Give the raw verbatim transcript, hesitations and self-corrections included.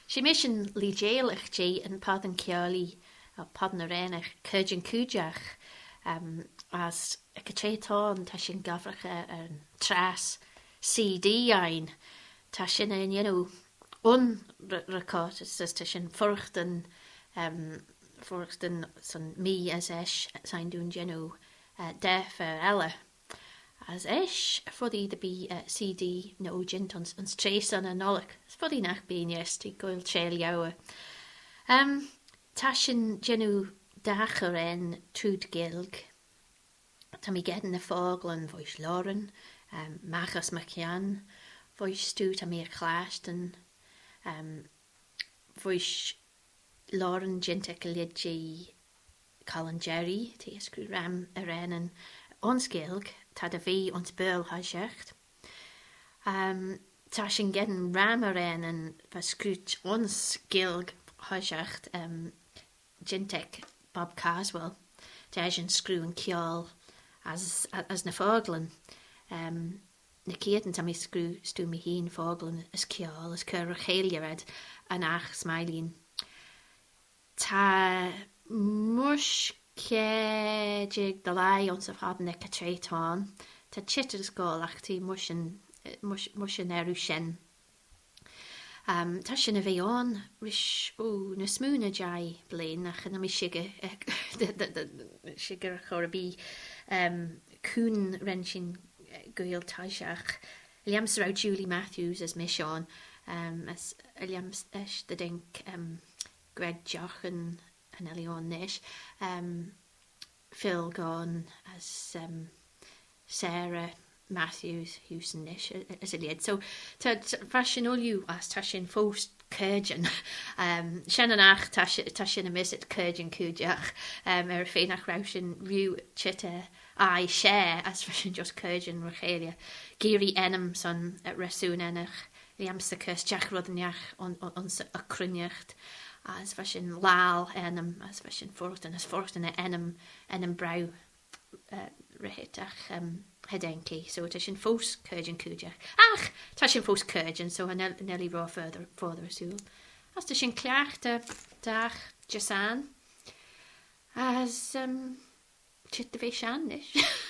Si mission ligelich J and Padan Kiali, a Padan Arenach, Kurjan Kujach, um, as a Kacheton, Tashin Gavracha, and Tras C D ein, Tashin and you know, un record, it's just Tashin Furchten, um, Furchten, son me as Esh, sign doing, you know, uh, Def, uh, Ella. As ish, foddy the be uh, C D no gent ons ons trace on a nollik. Foddy nach being yes to goil trail yower. Um, Tashin genu dacher en trud gilg. Tammy getting the foglan voice Lauren, um, Machas Macian, voice stu tammy clashed and um, voice Lauren gentek lidji Colin Jerry, te screw ram aren and ons gilg. Tad a fi ons burl ha sjecht. Um, Tashin gedden rameren en verscrut ons gilg ha sjecht um, Jintek Bob Carswell. Tashin screw en kjall as, as na foglen. Um, na kieten tam I screw stu mi heen foglen as kjall as cur red an ach smilien. Ta mush Kejig the lie ons of had neck a trait on. Ta chitters go like tea mushin mushin erushen. Um, Tashin a veon, rish o na smoona jai blain nach and mi shigger the shigger chorabi um coon wrenching goil tajach. Liams row Julie Matthews as Michon, um as Liams esh the dink um Greg Joch and and Elion Nish, um, Phil gone as um, Sarah Matthews Houston Nish as a lead. So to fashion all you as Tashin Fost Kurjan, um, Shannon Ach Tashin a miss at Kurjan Kujach, um, er Feinach Raushin Rue Chitta I share as fashion just Kurjan Rochelia, Giri Enam son at Rasoon Enach, Liamsta Kurs Jack Rodnach on on a Krunyacht. As fashion lal enam, as fashion forchten, as forchten enam enam brow uh, rehitach um, hedenki. So it is in fos kurjan kujach. Ach, tashin fos kurjan, so a nelly raw further further asul. As tashin klacht dach jasan as um chit the vishan nish.